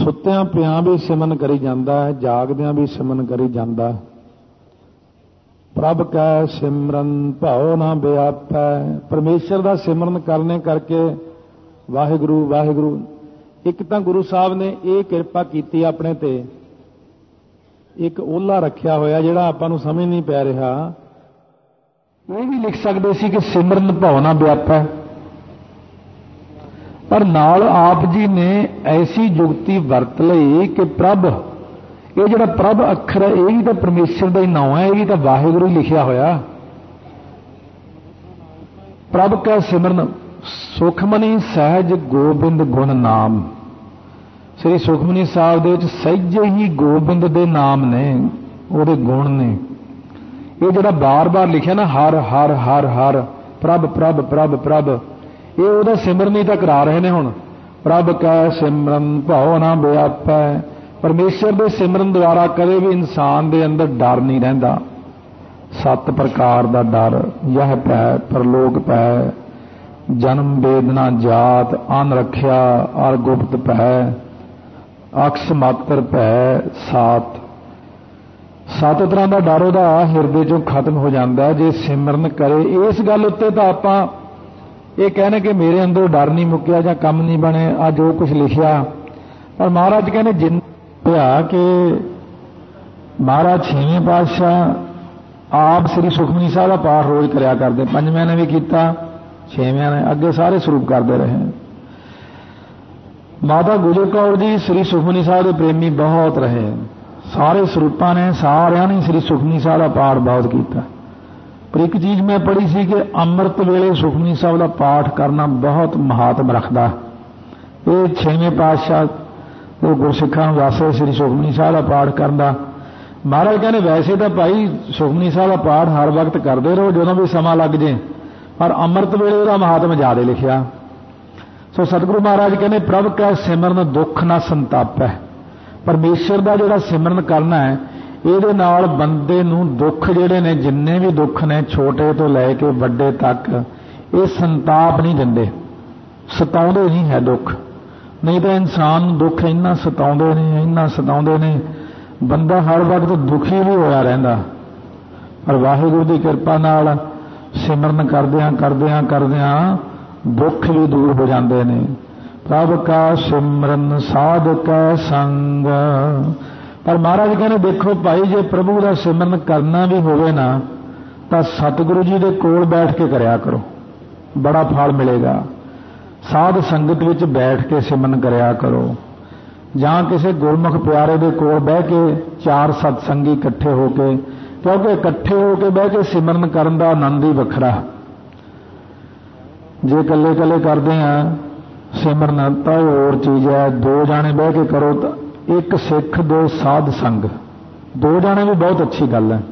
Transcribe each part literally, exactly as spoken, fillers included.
ਸੁੱਤਿਆਂ ਪਿਆਂ भी सिमरन करी जाता है, जागदियां भी सिमरन करी जाता है। प्रभ कै सिमरन भाओ ना व्यापै। परमेश्वर का सिमरन करने करके वाहिगुरु वाहिगुरु। एक तो गुरु साहब ने ये किरपा की अपने ते, एक ओला रखिया होया जिहड़ा आपां नूं समझ नहीं पै रहा। वो भी लिख सकते सी कि सिमरन भाव ना व्यापै, पर नाल आप जी ने ऐसी जुगती वरत लई कि प्रभ, ये जिहड़ा प्रभ अखर है ये भी तो परमेश्वर का ही नाम है, ये भी तो वाहिगुरु लिखिया होया। प्रभ का सिमरन सुखमनी सहज गोबिंद गुण नाम। श्री सुखमनी साहब दे सहजे ही गोबिंद दे नाम ने, उहदे गुण ने। ये जिहड़ा बार बार लिखिया ना हर हर हर हर प्रभ प्रभ प्रभ प्रभ, ये उहदा सिमरन ही तो करा रहे ने। हुण प्रभ कै सिमरन भाओ ना व्यापै। परमेश्वर के सिमरन द्वारा कदे भी इंसान के अंदर डर नहीं रहिंदा। सत्त प्रकार का डर, यह पै परलोक पै, जन्म वेदना जात अन रखिया और गुप्त पै, अक्स मात्र पै सात। सत्त तरह का डर उहदा हिरदे चों खत्म हो जाता है जे सिमरन करे। इस गल उत्ते तो आपां ये कहने कि मेरे अंदर डर नहीं मुक्या जां कम नहीं बने, आ जो कुछ लिखिया। पर महाराज कहने जिन कि महाराज छेवें पातशाह आप श्री सुखमनी साहब का पाठ रोज करया करते, पंजवें ने भी किया, छेवें ने, अगे सारे स्वरूप करते रहे। माता गुजर कौर जी श्री सुखमनी साहब के प्रेमी बहुत रहे, सारे स्वरूपां ने सारियां ने श्री सुखमनी साहब का पाठ बहुत किया। पर एक चीज मैं पढ़ी सी कि अमृत वेले सुखमनी साहब का पाठ करना बहुत महात्म रखता। ये छेवें पातशाह वो गुरसिखां वास्ते श्री सुखमनी साहब का पाठ करना। महाराज कहने वैसे तो भाई सुखमनी साहब का पाठ हर वक्त करते रहो जो भी समा लग जाए, पर अमृत वेले का महात्म ज्यादा लिखिया। सो सतगुरु महाराज कहने प्रभ का सिमरन दुख ना संताप है। परमेश्वर का जोड़ा सिमरन करना है, ये नाल बंदे नूं दुख जिहड़े ने, जिन्ने भी दुख ने छोटे तो लैके वड्डे तक, ये संताप नहीं दिंदे, सताउंदे नहीं है दुख। नहीं तो इंसान दुख इन्ना सताउंदे ने, इन्ना सताउंदे ने, बंदा हर वक्त दुखी भी होया रहिंदा। पर वाहिगुरु की कृपा नाल सिमरन करदियां करदियां करदियां दुख भी दूर हो जाते हैं। प्रभ का सिमरन साध कै संग। पर महाराज कहने देखो भाई जे प्रभु का सिमरन करना भी होवे ना तो सतगुरु जी के कोल बैठ के करया करो, बड़ा फल मिलेगा। साध संगत विच बैठ के सिमरन करया करो, जां किसी गुरमुख प्यारे दे कोल बह के चार सतसंगी इकट्ठे होके, क्योंकि इकट्ठे होके बह के सिमरन करन दा आनंद ही वखरा। जे कल्ले कल्ले करते हैं सिमरन तो होर चीज़ है, दो जाने बह के करो तो एक सिख दो साध संग, दो जाने भी बहुत अच्छी गल है।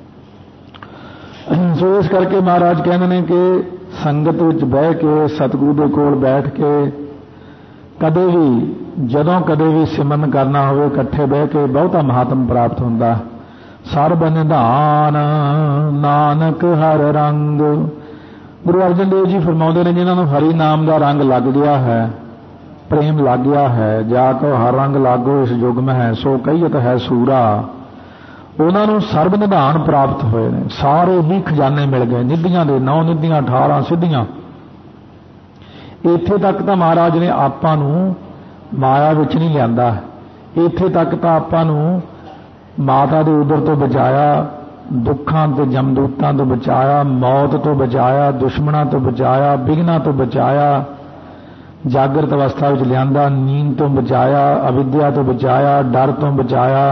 सो इस करके महाराज कहते हैं कि संगत विच बह के सतगुरु के कोल बैठ के कदे भी जदों कदे भी सिमरन करना हो इकट्ठे बह के बहुता महात्म प्राप्त होंदा। सर्ब निधान नानक हर रंग। गुरु अर्जन देव जी फरमाउंदे ने जिन्होंने हरि नाम का रंग लग गया है, प्रेम लग गया है, जाको हर रंग लागो इस युग में है, सो कहियत है सूरा। उन्होंने सर्ब निधान प्राप्त होए ने, सारे ही खजाने मिल गए, निधियां दे नौ निधियां अठारह सिद्धियां। इत्थे तक तो महाराज ने आपां नूं माया विच नहीं लियांदा, इत्थे तक तो आपां नूं माता दे उदर तो बचाया, दुखां ते जमदूतां तो बचाया, मौत तो बचाया, दुश्मनां तो बचाया, विघ्नां तो बचाया, जागृत अवस्था विच लियांदा, नींद तो बचाया, अविद्या तो बचाया, डर तो बचाया,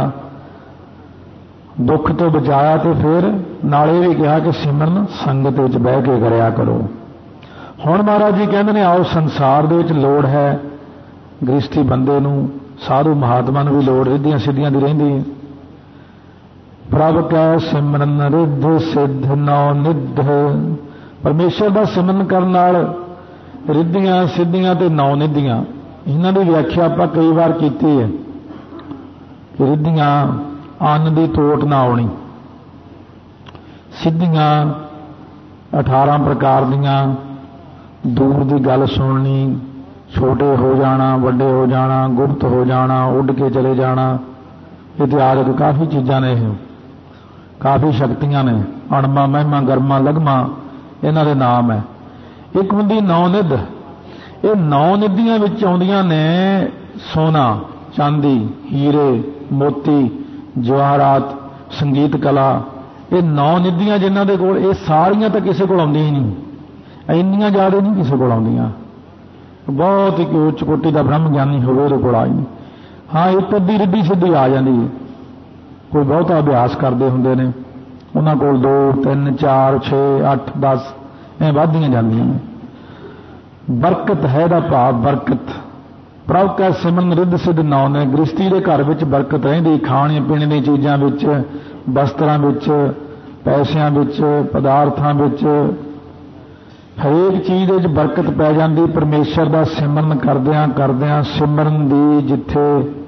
दुख तो बचाया। तो फिर नाले भी कहा कि सिमरन संगत विच बह के करया करो। हुण महाराज जी कहंदे ने आओ संसार दे विच लोड़ है गृहस्थी बंदे नूं, साधु महात्मा नूं भी लोड़ रिद्धियां सिद्धियां दी रहिंदी है। प्रभ कै सिमरन रिद्ध सिद्ध नौ निध। परमेश्वर का सिमरन करन नाल रिद्धियां सिद्धियां ते नौ निधियां, इन्हां दी व्याख्या आपां कई बार कीती है कि रिद्धियां अन्न दी तोट ना आउणी, सिद्धियां अठारह प्रकार दियां दूर दी गल सुननी, छोटे हो जाना, वड्डे हो जाना, गुप्त हो जाना, उड़ के चले जाना, इतिहास काफ़ी चीज़ां ने, काफ़ी शक्तियां ने, अणमा महिमा गरमा लघमा इन्हां दे नाम है। एक हुंदी नौ निध, ये नौ निधियां विच आउंदियां ने सोना, चांदी, हीरे, मोती, जवाहरात, संगीत कला, ये नौ निधियां जिन्हां दे कोल, ये सारियां तो किसी कोल आउंदियां ही नहीं, इन्नियां ज़्यादा नहीं किसी कोल आउंदियां। बहुत ही उच्च कोटि का ब्रह्म ज्ञानी होवे उहदे कोल आ नहीं। हाँ, एक अद्धी रिद्धि सिद्धि आ जाती है, कोई बहुता अभ्यास करते होंगे ने, उन्हां कोल दो तीन चार छे अठ दस ऐ वधदियां जांदियां ने। बरकत है दा भाव बरकत, प्रभ का सिमरन रिद्ध सिद्ध नौ ने। गृहस्थी के घर में बरकत रहिंदी, खाने पीने दी चीज़ां विच, वस्त्रां विच, पैसिਆਂ विच, पदार्थां विच, हरेक चीज़ विच बरकत पै जाती। परमेश्वर का सिमरन करदियां करदियां सिमरन दी जिथे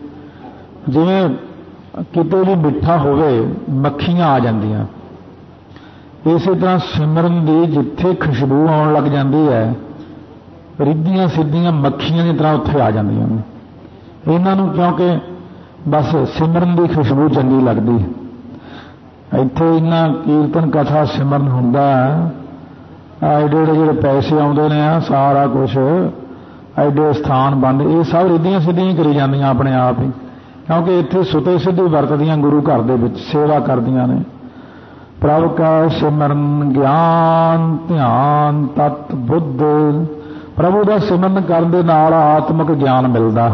जिवें किते भी मिठा होवे मक्खियां आ जांदियां, इस तरह सिमरन दी जिथे खुशबू आउण लग जाती है, रिद्धियां सिद्धियां मक्खियां की तरह उत्थे आ जांदियां ने। इन्हां नूं क्योंकि बस सिमरन की खुशबू चंगी लगदी। इत्थे इन्ना कीर्तन कथा सिमरन हुंदा, एडे एडे जिहड़े पैसे आउंदे ने, सारा कुछ एडे स्थान बंद, ये सब रिद्धियां सिद्धियां करी जांदियां अपने आप ही, क्योंकि इत्थे सुते सिद्धि वरतदियां गुरु घर दे विच सेवा करदियां ने। प्रभ का सिमरन ज्ञान ध्यान तत् बुद्ध, प्रभु का सिमरन करन दे नाल आत्मक ज्ञान मिलदा।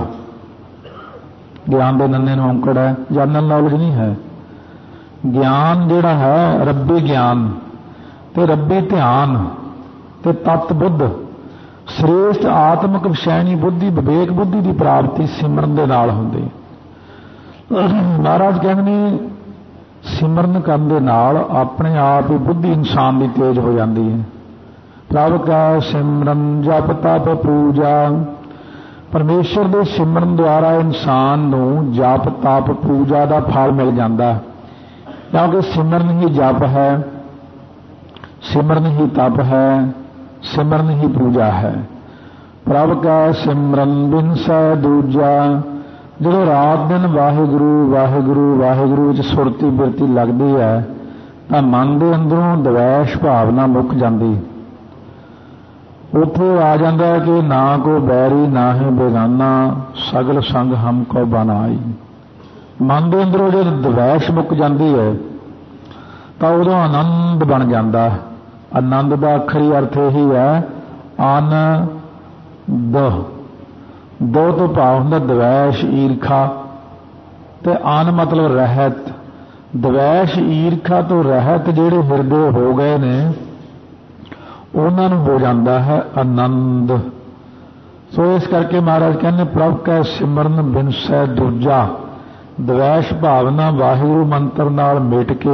ज्ञान दे नन्ने नूं औंकड़ है, जनरल नॉलेज नहीं है। ज्ञान जिहड़ा है रब्बी ज्ञान ते रब्बी ध्यान ते तत् बुद्ध, श्रेष्ठ आत्मक विषैनी बुद्धि विवेक बुद्धि की प्राप्ति सिमरन दे नाल हुंदी। महाराज कहंदे सिमरन करन दे नाल अपने आप ही बुद्धि इंसान की तेज हो जाती है। प्रभ का सिमरन जप तप पूजा, परमेश्वर के सिमरन द्वारा इंसान नूं जप तप पूजा का फल मिल जाता, क्योंकि सिमरन ही जप है, सिमरन ही तप है, सिमरन ही पूजा है। प्रभ का सिमरन बिन सै दूजा, जो रात दिन वाहिगुरु वाहिगुरु वाहिगुरु विच सुरती बिरती लगती है, तो मन के अंदरों द्वेष भावना मुक जाती। उत्थे आ जाता है कि ना को बैरी ना ही बेगाना, सगल संग हमको बनाई। मन के अंदरों जो द्वेष मुक जाती है, तो उदों आनंद बन जाता है। आनंद का अखरी अर्थ यही है आनंद। दो तो भाव होंदा द्वेष ईर्खा, ते आन मतलब रहत। द्वेष ईर्खा तो रहत जेड़े हिरदे हो गए ने, उन्हां नूं हो जाता है आनंद। सो इस करके महाराज कहने प्रभ का सिमरन बिन सै दूजा, द्वेष भावना वाहिगुरू मंत्र नाल मिट के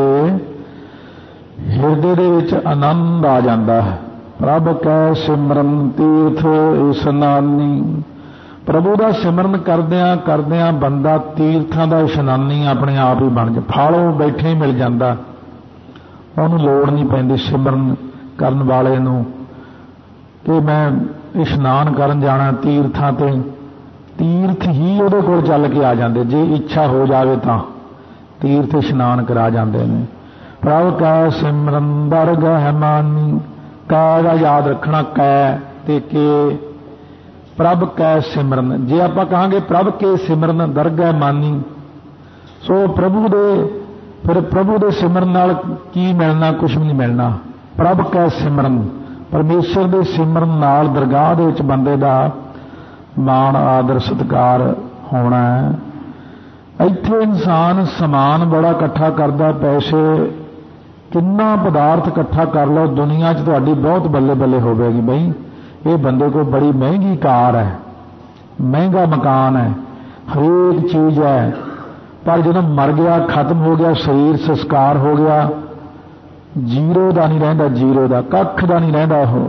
हिरदे दे विच आनंद आ जाता है। प्रभ कै सिमरन तीर्थ इशनानी, प्रभु का सिमरन करदियां करदियां बंदा तीर्थां दा इशनानी अपने आप ही बन जा, फालों बैठे ही मिल जाता, उन्होंने लोड़ नहीं पैंदी सिमरन करन वाले नूं कि मैं इशनान करन जाना तीर्थां ते। तीर्थ ही उहदे कोल चल के आ जाते, जे इच्छा हो जाए तो तीर्थ इशनान करा जाते हैं। प्रभ का सिमरन दरगाह मानी, कै का याद रखना, कै ते के। प्रभ कै सिमरन, जे आप कहांगे प्रभ के सिमरन दरगाह मानी, सो प्रभु दे फिर प्रभु दे सिमरन नाल की मिलना, कुछ भी नहीं मिलना। प्रभ कै सिमरन, परमेश्वर दे सिमरन नाल दरगाह दे विच बंदे दा मान आदर सत्कार होना है। इत्थे इंसान समान बड़ा इकट्ठा करदा, पैसे किन्ना पदार्थ इकट्ठा कर लो, दुनिया च तुहाडी बहुत बल्ले बल्ले होवेगी। बई ये बंदे को बड़ी महंगी कार है, महंगा मकान है, हरेक चीज है, पर जदों मर गया खत्म हो गया शरीर संस्कार हो गया, जीरो का नहीं रहिंदा, जीरो का कख का नहीं रहिंदा, हो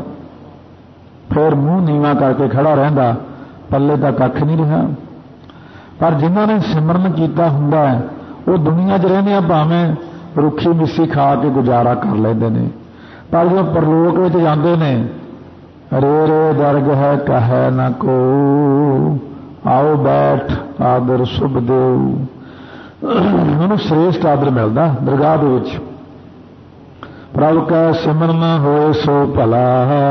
फिर मूँह नीवा करके खड़ा रहिंदा, पल्ले का कख नहीं रहा। पर जिन्हां ने सिमरन कीता हुंदा है वो दुनिया च रहिंदे भावें रुखी मिस्सी खा के गुजारा कर लेंदे ने, पर जो परलोक विच जांदे ने रे रे दर्ग है कहे न को, आओ बैठ आदर शुभ देव। ਉਹਨੂੰ श्रेष्ठ आदर मिलता दरगाह ਦੇ ਵਿੱਚ। प्रभ का सिमरन होए सो भला,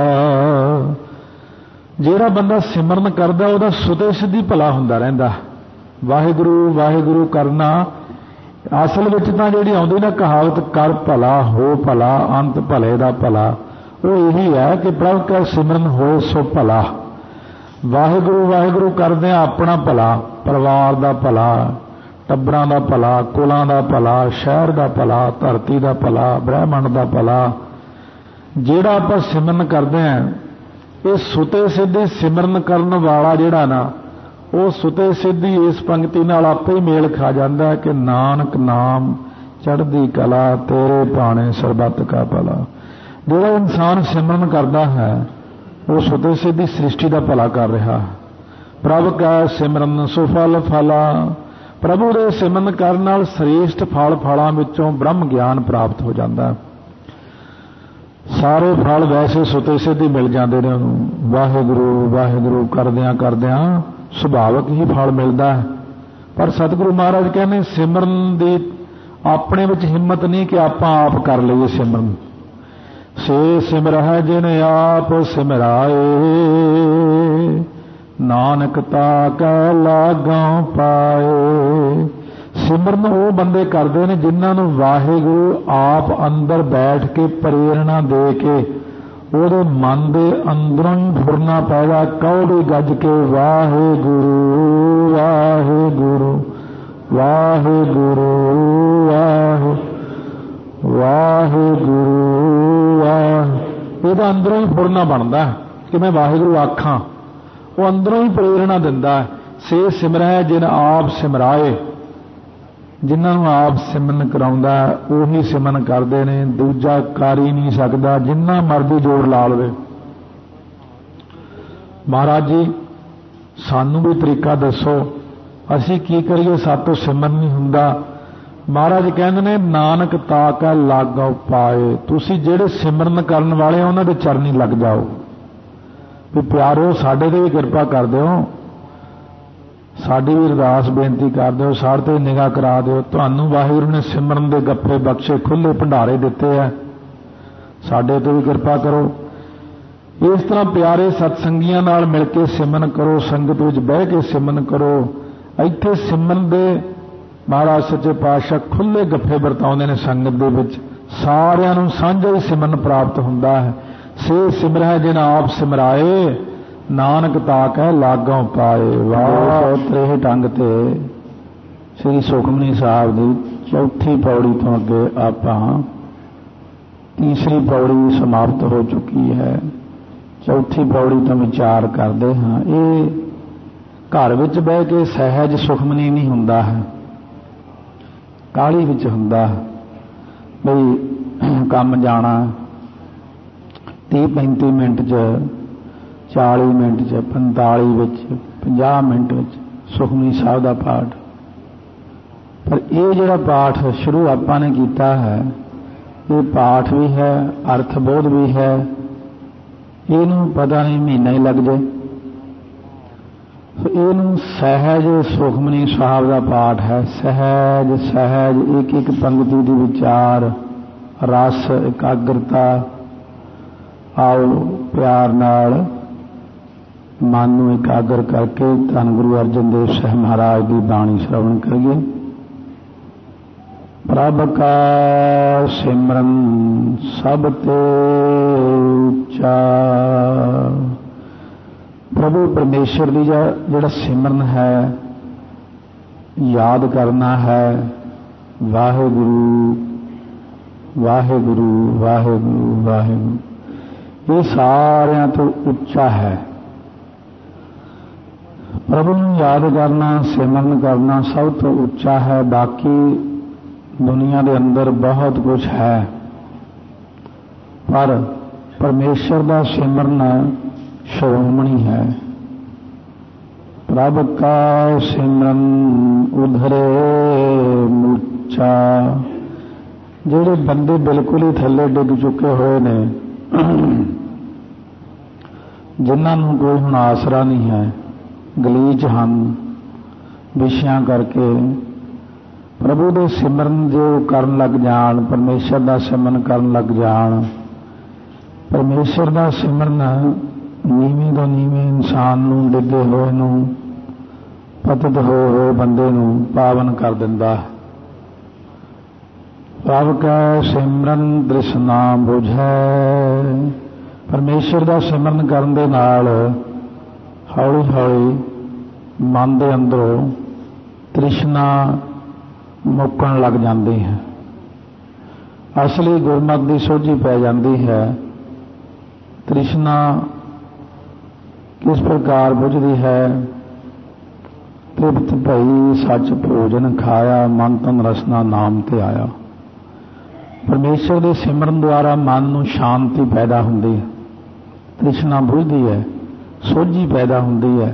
ਜਿਹੜਾ ਬੰਦਾ ਸਿਮਰਨ ਕਰਦਾ ਉਹਦਾ ਸੁਤੇ ਸਿੱਧੀ ਭਲਾ ਹੁੰਦਾ ਰਹਿੰਦਾ। ਵਾਹਿਗੁਰੂ ਵਾਹਿਗੁਰੂ ਕਰਨਾ ਅਸਲ ਵਿੱਚ ਤਾਂ ਜਿਹੜੀ ਆਉਂਦੀ ਨਾ ਕਹਾਵਤ, ਕਰ ਭਲਾ ਹੋ ਭਲਾ ਅੰਤ ਭਲੇ ਦਾ ਭਲਾ, ਉਹ ਇਹੀ ਹੈ ਕਿ ਪ੍ਰਭ ਕਾ ਸਿਮਰਨ ਹੋਏ ਸੋ ਭਲਾ। ਵਾਹਿਗੁਰੂ ਵਾਹਿਗੁਰੂ ਕਰਦੇ ਆ ਆਪਣਾ ਭਲਾ, ਪਰਿਵਾਰ ਦਾ ਭਲਾ, ਟੱਬਰਾਂ ਦਾ ਭਲਾ, ਕੁਲਾਂ ਦਾ ਭਲਾ, ਸ਼ਹਿਰ ਦਾ ਭਲਾ, ਧਰਤੀ ਦਾ ਭਲਾ, ਬ੍ਰਹਿਮੰਡ ਦਾ ਭਲਾ। ਜਿਹੜਾ ਆਪਾਂ ਸਿਮਰਨ ਕਰਦੇ ਆ, ਇਹ ਸੁਤੇ ਸਿੱਧੀ ਸਿਮਰਨ ਕਰਨ ਵਾਲਾ ਜਿਹੜਾ ਨਾ, ਉਹ ਸੁਤੇ ਸਿੱਧੀ ਇਸ ਪੰਕਤੀ ਨਾਲ ਆਪੇ ਹੀ ਮੇਲ ਖਾ ਜਾਂਦਾ ਕਿ ਨਾਨਕ ਨਾਮ ਚੜ੍ਹਦੀ ਕਲਾ, ਤੇਰੇ ਭਾਣੇ ਸਰਬੱਤ ਕਾ ਭਲਾ। ਜਿਹੜਾ ਇਨਸਾਨ ਸਿਮਰਨ ਕਰਦਾ ਹੈ ਉਹ ਸੁਤੇ ਸਿੱਧੀ ਸ੍ਰਿਸ਼ਟੀ ਦਾ ਭਲਾ ਕਰ ਰਿਹਾ। ਪ੍ਰਭ ਕਾ ਸਿਮਰਨ ਸੁਫਲ ਫਲਾ, ਪ੍ਰਭੂ ਦੇ ਸਿਮਰਨ ਕਰਨ ਨਾਲ ਸ੍ਰੇਸ਼ਟ ਫਲ ਫਲਾਂ ਵਿੱਚੋਂ ਬ੍ਰਹਮ ਗਿਆਨ ਪ੍ਰਾਪਤ ਹੋ ਜਾਂਦਾ। ਸਾਰੇ ਫਲ ਵੈਸੇ ਸੁਤੇ ਸਿੱਧੀ ਮਿਲ ਜਾਂਦੇ ਨੇ ਉਹਨੂੰ। ਵਾਹਿਗੁਰੂ ਵਾਹਿਗੁਰੂ ਕਰਦਿਆਂ ਕਰਦਿਆਂ ਸੁਭਾਵਿਕ ਹੀ ਫਲ ਮਿਲਦਾ ਹੈ। ਪਰ ਸਤਿਗੁਰੂ ਮਹਾਰਾਜ ਕਹਿੰਦੇ ਸਿਮਰਨ ਦੀ ਆਪਣੇ ਵਿੱਚ ਹਿੰਮਤ ਨਹੀਂ ਕਿ ਆਪਾਂ ਆਪ ਕਰ ਲਈਏ ਸਿਮਰਨ। ਸੇ ਸਿਮਰਹਿ ਜਿਨ ਆਪ ਸਿਮਰਾਏ, ਨਾਨਕ ਤਾ ਕੈ ਲਾਗਾਂ ਪਾਏ। ਸਿਮਰਨ ਉਹ ਬੰਦੇ ਕਰਦੇ ਨੇ ਜਿਨ੍ਹਾਂ ਨੂੰ ਵਾਹਿਗੁਰੂ ਆਪ ਅੰਦਰ ਬੈਠ ਕੇ ਪ੍ਰੇਰਣਾ ਦੇ ਕੇ ਉਹਦੇ ਮਨ ਦੇ ਅੰਦਰੋਂ ਹੀ ਫੁਰਨਾ ਪੈਦਾ, ਕੌੜੀ ਗੱਜ ਕੇ ਵਾਹਿਗੁਰੂ ਵਾਹਿਗੁਰੂ ਵਾਹਿਗੁਰੂ ਵਾਹਿ ਵਾਹਿਗੁਰੂ ਵਾਹਿ। ਇਹਦਾ ਅੰਦਰੋਂ ਹੀ ਫੁਰਨਾ ਬਣਦਾ ਕਿ ਮੈਂ ਵਾਹਿਗੁਰੂ ਆਖਾਂ। ਉਹ ਅੰਦਰੋਂ ਹੀ ਪ੍ਰੇਰਣਾ ਦਿੰਦਾ। ਸੇ ਸਿਮਰੈ ਜਿਨ ਆਪ ਸਿਮਰਾਏ, ਜਿਨ੍ਹਾਂ ਨੂੰ ਆਪ ਸਿਮਰਨ ਕਰਾਉਂਦਾ ਉਹੀ ਸਿਮਰਨ ਕਰਦੇ ਨੇ, ਦੂਜਾ ਕਰ ਹੀ ਨਹੀਂ ਸਕਦਾ ਜਿੰਨਾ ਮਰਜ਼ੀ ਜੋਰ ਲਾ ਲਵੇ। ਮਹਾਰਾਜ ਜੀ ਸਾਨੂੰ ਵੀ ਤਰੀਕਾ ਦੱਸੋ, ਅਸੀਂ ਕੀ ਕਰੀਏ, ਸਾਤੋਂ ਸਿਮਰਨ ਨਹੀਂ ਹੁੰਦਾ। ਮਹਾਰਾਜ ਕਹਿੰਦੇ ਨੇ ਨਾਨਕ ਤਾਕਾ ਲਾਗੋ ਪਾਏ, ਤੁਸੀਂ ਜਿਹੜੇ ਸਿਮਰਨ ਕਰਨ ਵਾਲੇ ਉਹਨਾਂ ਦੇ ਚਰਨੀ ਲੱਗ ਜਾਓ। ਵੀ ਪਿਆਰੋ ਸਾਡੇ ਤੇ ਵੀ ਕਿਰਪਾ ਕਰ ਦਿਓ, ਸਾਡੀ ਵੀ ਅਰਦਾਸ ਬੇਨਤੀ ਕਰ ਦਿਓ, ਸਾਡੇ ਤੇ ਨਿਗਾਹ ਕਰਾ ਦਿਓ। ਤੁਹਾਨੂੰ ਵਾਹਿਗੁਰੂ ਨੇ ਸਿਮਰਨ ਦੇ ਗੱਫੇ ਬਖਸ਼ੇ, ਖੁੱਲੇ ਭੰਡਾਰੇ ਦਿੱਤੇ ਆ, ਸਾਡੇ ਤੇ ਵੀ ਕਿਰਪਾ ਕਰੋ। ਇਸ ਤਰ੍ਹਾਂ ਪਿਆਰੇ ਸਤਸੰਗੀਆਂ ਨਾਲ ਮਿਲ ਕੇ ਸਿਮਰਨ ਕਰੋ, ਸੰਗਤ ਵਿੱਚ ਬਹਿ ਕੇ ਸਿਮਰਨ ਕਰੋ। ਇੱਥੇ ਸਿਮਰਨ ਦੇ ਮਹਾਰਾਜ ਸੱਚੇ ਪਾਤਸ਼ਾਹ ਖੁੱਲੇ ਗੱਫੇ ਵਰਤਾਉਂਦੇ ਨੇ ਸੰਗਤ ਦੇ ਵਿੱਚ, ਸਾਰਿਆਂ ਨੂੰ ਸਾਂਝਾ ਹੀ ਸਿਮਰਨ ਪ੍ਰਾਪਤ ਹੁੰਦਾ ਹੈ। ਸੇ ਸਿਮਰਹਿ ਜਿਨ ਆਪ ਸਿਮਰਾਏ, ਨਾਨਕ ਤਾਕੈ ਲਾਗੋਂ ਪਾਏ। ਵਾਹ ਤ੍ਰੇਹਠ ਅੰਗ ਤੇ ਸ੍ਰੀ ਸੁਖਮਨੀ ਸਾਹਿਬ ਦੀ ਚੌਥੀ ਪੌੜੀ ਤੋਂ ਅੱਗੇ ਆਪਾਂ ਤੀਸਰੀ ਪੌੜੀ ਸਮਾਪਤ ਹੋ ਚੁੱਕੀ ਹੈ। ਚੌਥੀ ਪੌੜੀ ਤੋਂ ਵਿਚਾਰ ਕਰਦੇ ਹਾਂ। ਇਹ ਘਰ ਵਿੱਚ ਬਹਿ ਕੇ ਸਹਿਜ ਸੁਖਮਨੀ ਨਹੀਂ ਹੁੰਦਾ ਹੈ, ਕਾਹਲੀ ਵਿੱਚ ਹੁੰਦਾ। ਬਈ ਕੰਮ ਜਾਣਾ ਤੀਹ ਪੈਂਤੀ ਮਿੰਟ 'ਚ, ਚਾਲੀ ਮਿੰਟ 'ਚ, ਪੰਤਾਲੀ ਵਿੱਚ, ਪੰਜਾਹ ਮਿੰਟ ਵਿੱਚ ਸੁਖਮਨੀ ਸਾਹਿਬ ਦਾ ਪਾਠ। ਪਰ ਇਹ ਜਿਹੜਾ ਪਾਠ ਸ਼ੁਰੂ ਆਪਾਂ ਨੇ ਕੀਤਾ ਹੈ, ਇਹ ਪਾਠ ਵੀ ਹੈ, ਅਰਥ ਬੋਧ ਵੀ ਹੈ। ਇਹਨੂੰ ਪਤਾ ਨਹੀਂ ਮਹੀਨਾ ਹੀ ਲੱਗ ਜਾਏ। ਇਹਨੂੰ ਸਹਿਜ ਸੁਖਮਨੀ ਸਾਹਿਬ ਦਾ ਪਾਠ ਹੈ। ਸਹਿਜ ਸਹਿਜ ਇੱਕ ਇੱਕ ਪੰਕਤੀ ਦੀ ਵਿਚਾਰ, ਰਸ, ਇਕਾਗਰਤਾ। ਆਓ ਪਿਆਰ ਨਾਲ ਮਨ ਨੂੰ ਇਕਾਗਰ ਕਰਕੇ ਧੰਨ ਗੁਰੂ ਅਰਜਨ ਦੇਵ ਸਾਹਿਬ ਮਹਾਰਾਜ ਦੀ ਬਾਣੀ ਸ਼ਰਵਣ ਕਰੀਏ। ਪ੍ਰਭ ਕਾ ਸਿਮਰਨ ਸਭ ਤੇ ਉੱਚਾ। ਪ੍ਰਭੂ ਪਰਮੇਸ਼ਰ ਦੀ ਜਿਹੜਾ ਸਿਮਰਨ ਹੈ, ਯਾਦ ਕਰਨਾ ਹੈ, ਵਾਹਿਗੁਰੂ ਵਾਹਿਗੁਰੂ ਵਾਹਿਗੁਰੂ ਵਾਹਿਗੁਰੂ, ਇਹ ਸਾਰਿਆਂ ਤੋਂ ਉੱਚਾ ਹੈ। ਪ੍ਰਭੂ ਨੂੰ ਯਾਦ ਕਰਨਾ, ਸਿਮਰਨ ਕਰਨਾ ਸਭ ਤੋਂ ਉੱਚਾ ਹੈ। ਬਾਕੀ ਦੁਨੀਆ ਦੇ ਅੰਦਰ ਬਹੁਤ ਕੁਝ ਹੈ, ਪਰ ਪਰਮੇਸ਼ਰ ਦਾ ਸਿਮਰਨ ਸ਼੍ਰੋਮਣੀ ਹੈ। ਪ੍ਰਭ ਕਾ ਸਿਮਰਨ ਉਧਰੇ ਮੁੱਚਾ। ਜਿਹੜੇ ਬੰਦੇ ਬਿਲਕੁਲ ਹੀ ਥੱਲੇ ਡਿੱਗ ਚੁੱਕੇ ਹੋਏ ਨੇ, जिन्हों कोई हुण आसरा नहीं है, गलीच हैं विषयां करके प्रभु दे सिमरन जो करन लग जान, परमेश्वर दा सिमरन करन लग जान, परमेश्वर दा सिमरन नीवें तो नीवें इंसान नूं, डिगे होए नूं, पतित होए होए बंदे नूं पावन कर दिंदा। प्रभ कै सिमरन तृष्णा बुझै। परमेश्वर दा सिमरन करन दे नाल हौली हौली मन दे अंदरों तृष्णा मुक्कण लग जाती है। असली गुरमत की सोझी पै जाती है। तृष्णा किस प्रकार बुझती है? तृप्त भई सच भोजन खाया, मन तन रसना नाम ते आया। परमेश्वर के सिमरन द्वारा मन नूं शांति पैदा होती है, तृष्णा बुझती है, सोझी पैदा होती है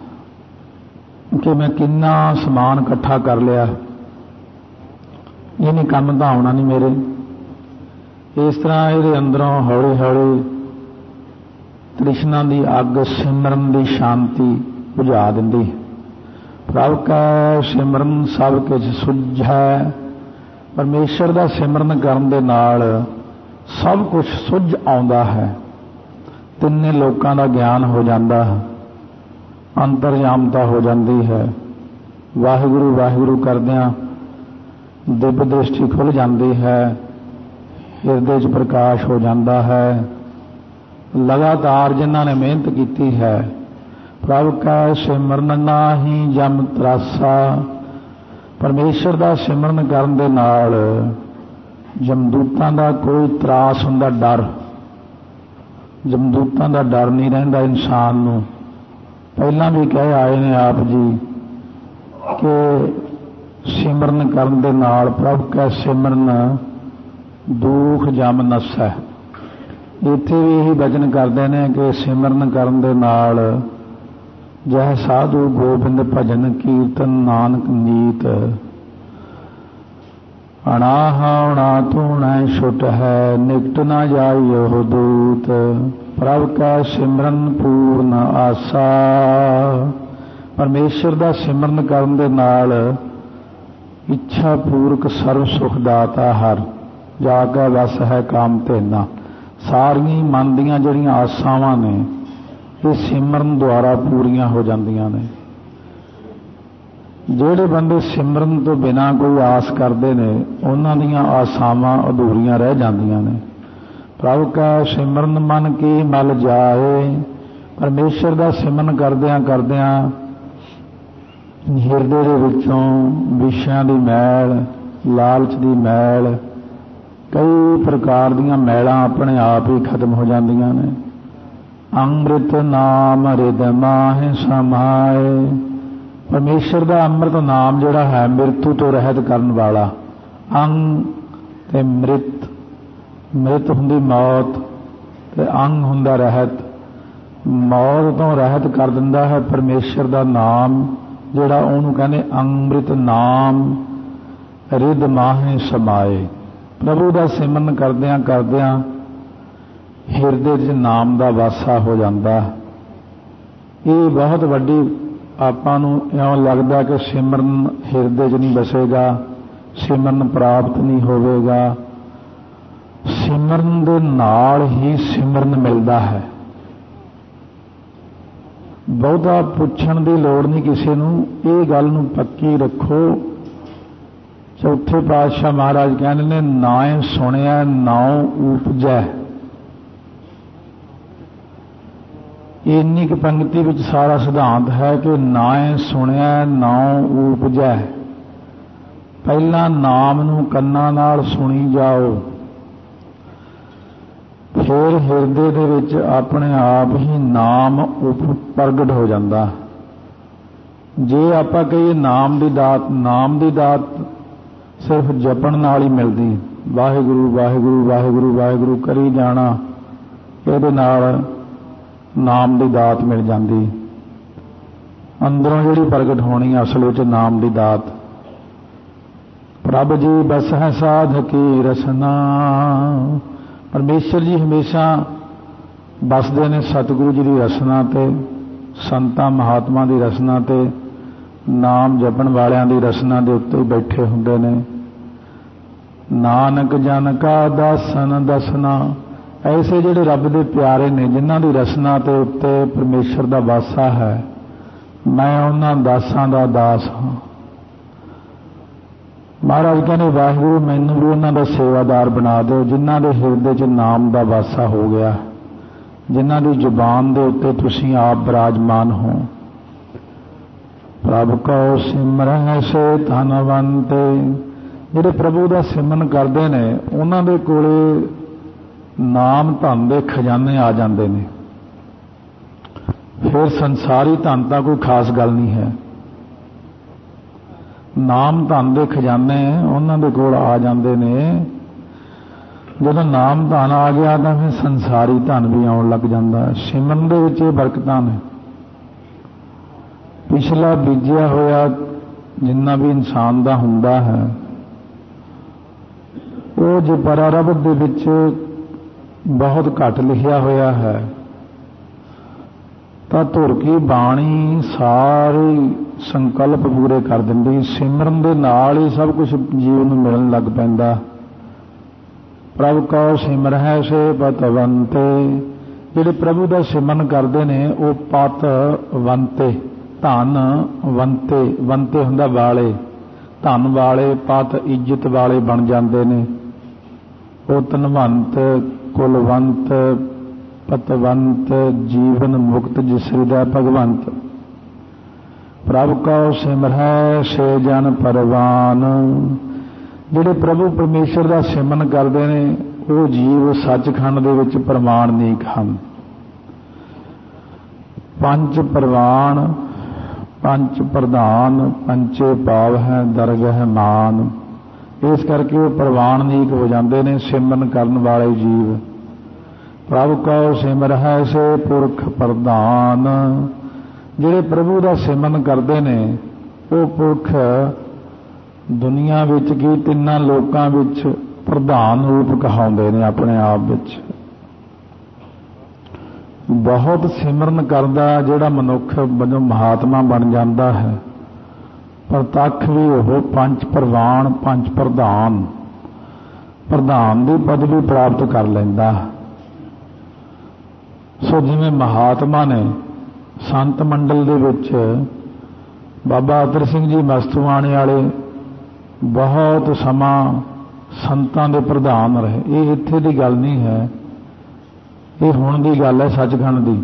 कि मैं किन्ना समान इकट्ठा कर लिया, ये नहीं काम तो आना नहीं मेरे। इस तरह ये अंदरों हौली हौली तृष्णा की अग सिमरन की शांति बुझा दिंदी। प्रभ का सिमरन सब कुछ सुझै। परमेश्वर का सिमरन करन दे नाल सब कुछ सुझ आउंदा है। तिन्ने लोकां दा ज्ञान हो जाता है, अंतरयामता हो जाती है। वाहिगुरू वाहिगुरू करदियां दिव्य दृष्टि खुल जाती है, हिरदे च प्रकाश हो जाता है। लगातार जिन्हां ने मेहनत की है, प्रभ का सिमरन नाहीं जम त्रासा। परमेश्वर का सिमरन करन दे नाल जमदूतां दा कोई त्रास हुंदा, डर जमदूतां दा डर नहीं रहिंदा इंसान नूं। पहलां भी कह आए ने आप जी कि सिमरन करन दे नाल प्रभ का सिमरन दुख जम नसै। इत्थे भी यही वचन करते हैं कि सिमरन करन दे नाल जह साधु गोबिंद भजन कीर्तन नानक नीत। अनाहा उना तूणै छुट है, निकट न जाइयो दूत। प्रभ का सिमरन पूर्ण आसा। परमेश्वर का सिमरन करन दे नाल इच्छा पूर्वक सर्व सुख दाता हर, जाके वस है काम तेना। सारियां मन दीयां जिहड़ियां आसावां ने ये सिमरन द्वारा पूरियां हो जांदियां ने। ਜਿਹੜੇ ਬੰਦੇ सिमरन तो बिना कोई आस करते हैं, उन्हां दीयां आसावां अधूरियां रह जांदियां ने। प्रभ का सिमरन मन की मल जाए। परमेश्वर का सिमरन करदियां करदियां हिरदे दे विचों विषयां दी मैल, लालच दी मैल, कई प्रकार दीयां मैलां अपने आप ही खत्म हो जांदियां ने। अमृत नाम हृद माहि समाए। परमेश्वर का अमृत नाम जिहड़ा है मृत्यु तो रहत करन वाला। अंग ते मृत, मृत हुंदी मौत ते अंग हुंदा रहत। मौत तो रहत कर दिंदा है परमेश्वर का नाम जिहड़ा, उहनूं कहंदे अमृत नाम हृद माहि समाए। प्रभु का सिमरन करदियां करदियां हिरदे च नाम का वासा हो जाता। ये बहुत वड्डी आपां नूं इउं लगदा कि सिमरन हिरदे च नहीं बसेगा, सिमरन प्राप्त नहीं होवेगा। सिमरन दे नाल ही सिमरन मिलदा है। बहुता पुछण की लोड़ नहीं किसी नूं, ये गल नूं पक्की रखो। चौथे पातशाह महाराज कहते ने नाए सुनिया नाउ उपजै। इन्नी की पंक्ति विच सारा सिद्धांत है कि नाए सुनिया नाउ उपजै। पहला नाम नूं कन्नां नाल सुनी जाओ, फिर हिरदे दे विच अपने आप ही नाम उप प्रगट हो जाता। जे आपां कहिए नाम दी दात, नाम दी दात सिर्फ जपण नाल ही मिलदी। वाहिगुरू वाहिगुरू वाहिगुरू वाहिगुरू करी जाना, इहदे नाल नाम की दात मिल जाती। अंदरों जिहड़ी प्रगट होनी असल विच नाम की दात। प्रभ जी बस है साध की रसना। परमेश्वर जी हमेशा बसते ने सतगुरु जी की रसना ते, संतां महात्मा की रसना ते, नाम जपण वालियां की रसना के उत्ते बैठे हुंदे ने। नानक जन का दासन दसना, ऐसे जिहड़े रब दे प्यारे ने जिन्हां दी रसना ते उत्ते परमेश्वर दा वासा है, मैं उन्हां दासां दा दास हां। महाराज कहने वाहिगुरू मैनूं भी उन्हां दा सेवादार बना दो जिन्हां दे हिरदे च नाम दा वासा हो गया, जिन्हां दी जुबान दे उत्ते तुसीं आप विराजमान हो। प्रभ को सिमरन से धनवंते, ਜਿਹੜੇ प्रभु ਦਾ सिमरन करते हैं उन्हां दे कोले नाम धन दे खजाने आ जाते हैं। फिर संसारी धन तो कोई खास गल नहीं है, नाम धन दे खजाने उन्हां दे कोल आ जाते हैं। जब नाम धन आ गया तो फिर संसारी धन भी आउण लग जाता है। सिमरन दे विच ये बरकतां ने। पिछला बीजिया होया जिन्ना भी इंसान दा हुंदा है वो जो परारब्ध दे विच बहुत घट लिखिया होया है, तो धुर की बाणी सारे संकल्प पूरे कर दिंदी। सिमरन दे नाल ही सब कुछ जीव नूं मिलण लग पैंदा। प्रभु को सिमरन से पतवंते, जिहड़े प्रभु दा सिमरन करते ने वो पतवंते, धन वंते, वंते हुंदा वाले, धन वाले, पत इज्जत वाले बन जाते ने। वो धनवंत, कुलवंत, पतवंत, जीवन मुक्त जिस हृदय भगवंत। प्रभु को सिमरन से जन परवान, जिहड़े प्रभु परमेश्वर का सिमरन करते हैं वो जीव सचखंड दे विच प्रमाणिक हन। पंच परवान, पंच प्रधान, पंचे पाव है दरगह मान, इस करके वो प्रवाणिक हो जाते हैं सिमरन करने वाले जीव। प्रभु को सिमरन से पुरख प्रधान, जिहड़े प्रभु का सिमरन करते हैं वो पुरख दुनिया विच की तिन्ना लोकां विच प्रधान रूप कहाउंदे ने अपने आप विच। बहुत सिमरन करदा जिहड़ा मनुख जो महात्मा बन जाता है, प्रतख भी वो पंच प्रवान, पंच प्रधान, प्रधान की पदवी प्राप्त कर लैंदा। सो जिवें महात्मा ने संत मंडल दे विच बाबा अतर सिंह जी मस्तूआणे वाले बहुत समा संतां दे प्रधान रहे। ये इत्थे दी गल नहीं है, ये हुण दी गल है सचखंड दी।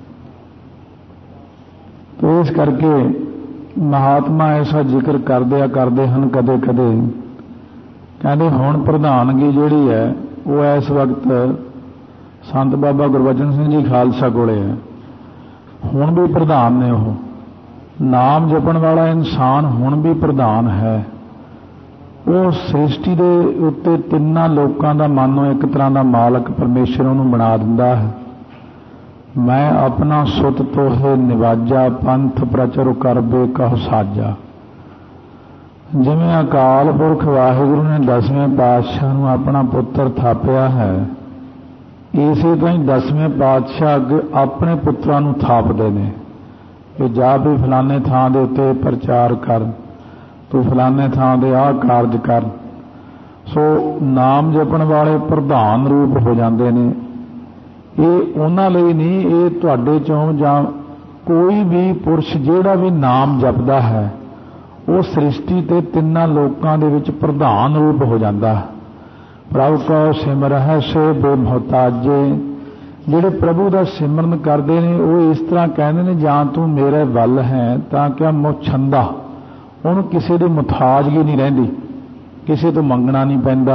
तो इस करके महात्मा ऐसा जिक्र करदे करदे हैं कदे कदे कहते हुण प्रधानगी जिहड़ी है वो इस वक्त संत बाबा गुरबचन सिंह जी खालसा कोले है। हुण भी प्रधान ने, वो नाम जपण वाला इंसान हुण भी प्रधान है। वो सृष्टि दे उत्ते तिन्ना लोकां दा मानो एक तरह का मालक परमेश्वर उहनूं बना दिंदा है। मैं अपना सुत तोहे निवाजा, पंथ प्रचर करबे कह साजा। जिवें अकाल पुरख वाहिगुरू ने दसवें पातशाह नूं अपना पुत्र थापिया है, इसे तो ही दसवें पातशाह अगे अपने पुत्रां नूं थापदे ने कि जा भी फलाने थां दे उत्ते प्रचार कर, तू फलाने थां दे आ कारज कर। सो नाम जपण वाले प्रधान रूप हो जाते हैं। ये उन्हां लई नहीं, ये तुहाडे चों जां कोई भी पुरुष जिहड़ा भी नाम जपदा है वो सृष्टि ते तिन्ना लोकां दे विच प्रधान रूप हो जाता है। प्रभु को सिमरन से बेमुहताजे, जिहड़े प्रभु का सिमरन करते हैं वो इस तरह कहते हैं जां तू मेरे वल है तां क्या मुछंदा, उहनूं किसी दी मुथाजगी नहीं रहिंदी, किसी तो मंगना नहीं पैंदा।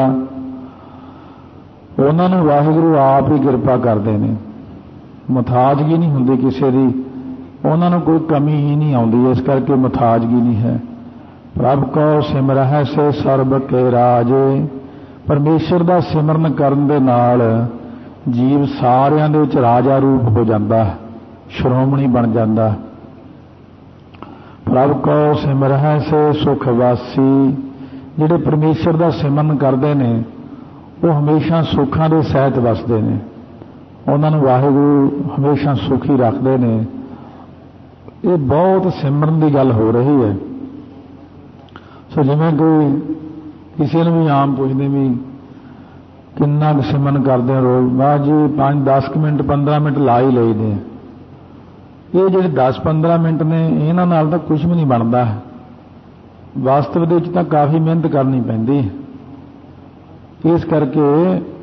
उन्हां नूं वाहिगुरू आप ही किरपा करते हैं, मुथाजगी नहीं हुंदी किसी दी, उन्हां नूं कोई कमी ही नहीं आउंदी, इस करके मुथाजगी नहीं है। प्रभ को सिमरन से सर्ब के राजे, परमेश्वर का सिमरन करन दे नाल जीव सारियां दे विच राजा रूप हो जाता है, श्रोमणी बन जाता है। प्रभ को सिमरन से सुखवासी, जिहड़े परमेश्वर का सिमरन करते हैं वो हमेशा सुखां दे सहित वसदे ने, ਉਹਨਾਂ ਨੂੰ ਵਾਹਿਗੁਰੂ ਹਮੇਸ਼ਾ ਸੁਖੀ ਰੱਖਦੇ ਨੇ। ਇਹ ਬਹੁਤ ਸਿਮਰਨ ਦੀ ਗੱਲ ਹੋ ਰਹੀ ਹੈ। ਸੋ ਜਿਵੇਂ ਕੋਈ ਕਿਸੇ ਨੂੰ ਵੀ ਆਮ ਪੁੱਛਦੇ ਵੀ ਕਿੰਨਾ ਕੁ ਸਿਮਰਨ ਕਰਦੇ ਹੋ ਰੋਜ਼, ਬਾਅਦ ਜੀ ਪੰਜ ਦਸ ਕੁ ਮਿੰਟ ਪੰਦਰਾਂ ਮਿੰਟ ਲਾ ਹੀ ਲਈਦੇ। ਇਹ ਜਿਹੜੇ ਦਸ ਪੰਦਰਾਂ ਮਿੰਟ ਨੇ ਇਹਨਾਂ ਨਾਲ ਤਾਂ ਕੁਝ ਵੀ ਨਹੀਂ ਬਣਦਾ। ਵਾਸਤਵ ਦੇ ਵਿੱਚ ਤਾਂ ਕਾਫੀ ਮਿਹਨਤ ਕਰਨੀ ਪੈਂਦੀ। ਇਸ ਕਰਕੇ